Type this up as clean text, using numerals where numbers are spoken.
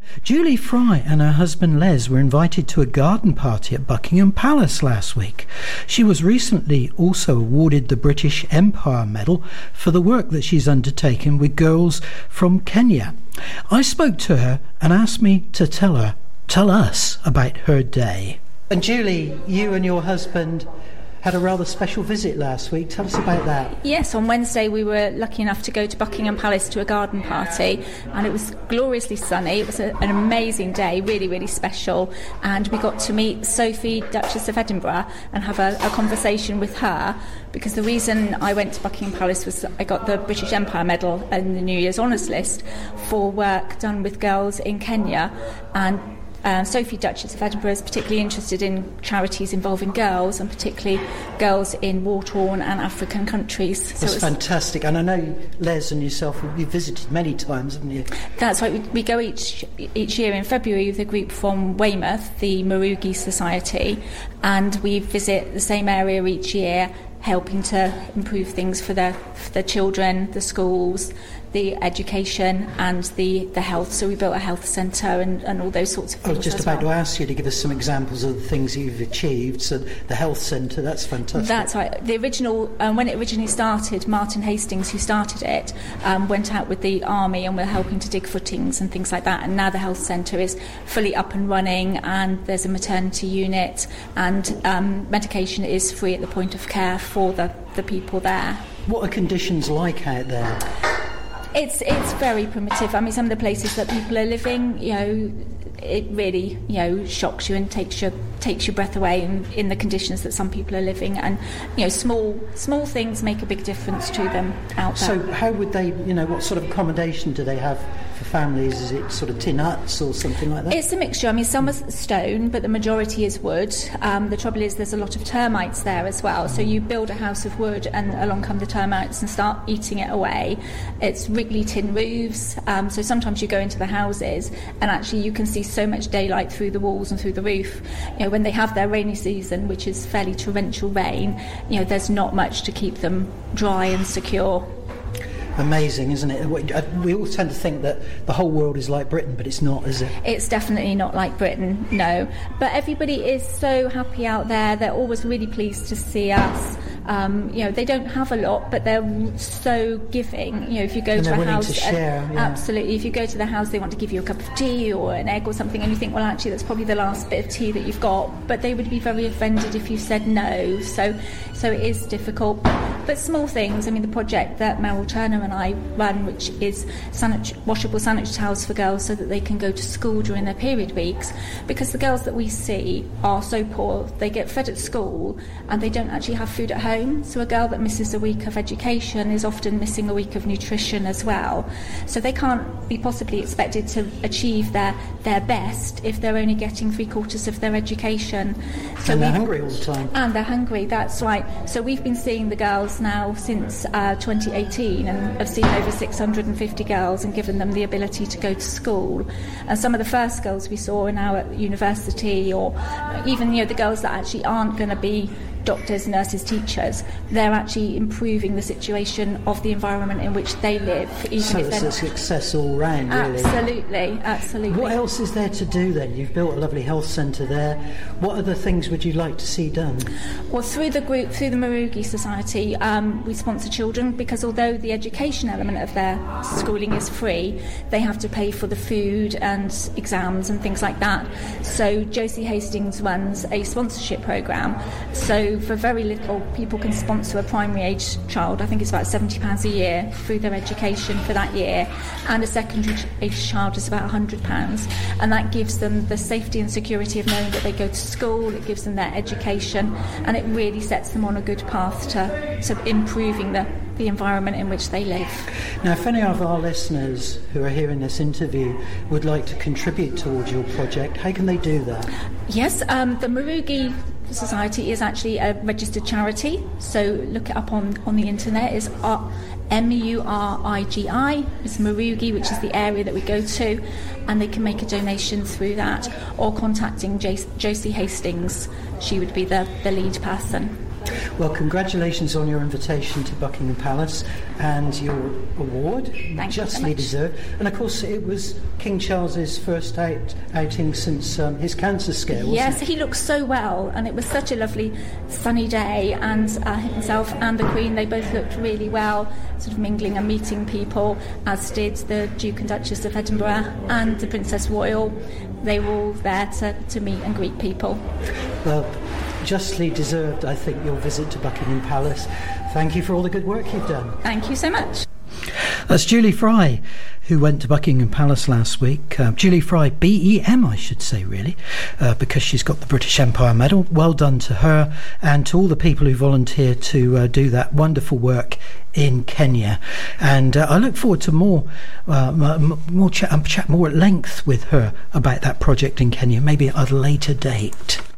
Julie Fry and her husband Les were invited to a garden party at Buckingham Palace last week. She was recently also awarded the British Empire Medal for the work that she's undertaken with girls from Kenya. I spoke to her and asked me to tell us about her day. And Julie, you and your husband had a rather special visit last week. Tell us about that. Yes, on Wednesday we were lucky enough to go to Buckingham Palace to a garden party, and it was gloriously sunny. It was an amazing day, really, really special, and we got to meet Sophie, Duchess of Edinburgh, and have a conversation with her, because the reason I went to Buckingham Palace was I got the British Empire Medal in the New Year's Honours List for work done with girls in Kenya, and Sophie, Duchess of Edinburgh, is particularly interested in charities involving girls, and particularly girls in war-torn and African countries. So That's fantastic. And I know Les and yourself, you've visited many times, haven't you? That's right. We go each year in February with a group from Weymouth, the Marugi Society, and we visit the same area each year, helping to improve things for the children, the schools, the education and the health. So we built a health centre and all those sorts of things. I was just about to ask you to give us some examples of the things you've achieved. So the health centre, that's fantastic. That's right. The original, when it originally started, Martin Hastings, who started it, went out with the army and were helping to dig footings and things like that. And now the health centre is fully up and running, and there's a maternity unit, and medication is free at the point of care for the people there. What are conditions like out there? It's very primitive. I mean, some of the places that people are living, it really, shocks you and takes your breath away in the conditions that some people are living. And, small things make a big difference to them out there. So how would they, what sort of accommodation do they have for families? Is it sort of tin huts or something like that? It's a mixture. I mean, some are stone, but the majority is wood. The trouble is there's a lot of termites there as well. So you build a house of wood and along come the termites and start eating it away. It's wriggly tin roofs. So sometimes you go into the houses and actually you can see so much daylight through the walls and through the roof. When they have their rainy season, which is fairly torrential rain, there's not much to keep them dry and secure. Amazing, isn't it? We all tend to think that the whole world is like Britain, but it's not, is it? It's definitely not like Britain, no. But everybody is so happy out there. They're always really pleased to see us. They don't have a lot, but they're so giving. If you go to a house, to share, absolutely. If you go to the house, they want to give you a cup of tea or an egg or something, and you think, well, actually, that's probably the last bit of tea that you've got. But they would be very offended if you said no. So it is difficult. But small things. I mean, the project that Meryl Turner and I run, which is washable sanitary towels for girls, so that they can go to school during their period weeks, because the girls that we see are so poor, they get fed at school and they don't actually have food at home. So a girl that misses a week of education is often missing a week of nutrition as well. So they can't be possibly expected to achieve their best if they're only getting 3/4 of their education. So and they're hungry all the time. And they're hungry, that's right. So we've been seeing the girls now since 2018 and have seen over 650 girls and given them the ability to go to school. And some of the first girls we saw are now at university, or even the girls that actually aren't going to be doctors, nurses, teachers. They're actually improving the situation of the environment in which they live. So it's a success all round, really. Absolutely. What else is there to do then? You've built a lovely health centre there. What other things would you like to see done? Well, through the Marugi Society, we sponsor children, because although the education element of their schooling is free, they have to pay for the food and exams and things like that. So Josie Hastings runs a sponsorship programme. So for very little, people can sponsor a primary age child. I think it's about £70 a year through their education for that year, and a secondary age child is about £100, and that gives them the safety and security of knowing that they go to school. It gives them their education, and it really sets them on a good path to improving the environment in which they live. Now, if any of our listeners who are hearing this interview would like to contribute towards your project, how can they do that? Yes, the Marugi Society is actually a registered charity, so look it up on the internet. It's MURIGI, it's Marugi, which is the area that we go to, and they can make a donation through that, or contacting Josie Hastings. She would be the lead person. Well, congratulations on your invitation to Buckingham Palace and your award. Thank you Justly deserved. And of course, it was King Charles's first outing since his cancer scare, wasn't Yes, it? he looked so well, and it was such a lovely sunny day, and himself and the Queen, they both looked really well, sort of mingling and meeting people, as did the Duke and Duchess of Edinburgh and the Princess Royal. They were all there to meet and greet people. Well, justly deserved, I think, your visit to Buckingham Palace. Thank you for all the good work you've done. Thank you so much. That's Julie Fry, who went to Buckingham Palace last week. Julie Fry, BEM, I should say, really, because she's got the British Empire Medal. Well done to her and to all the people who volunteered to do that wonderful work in Kenya. And I look forward to more chat more at length with her about that project in Kenya, maybe at a later date.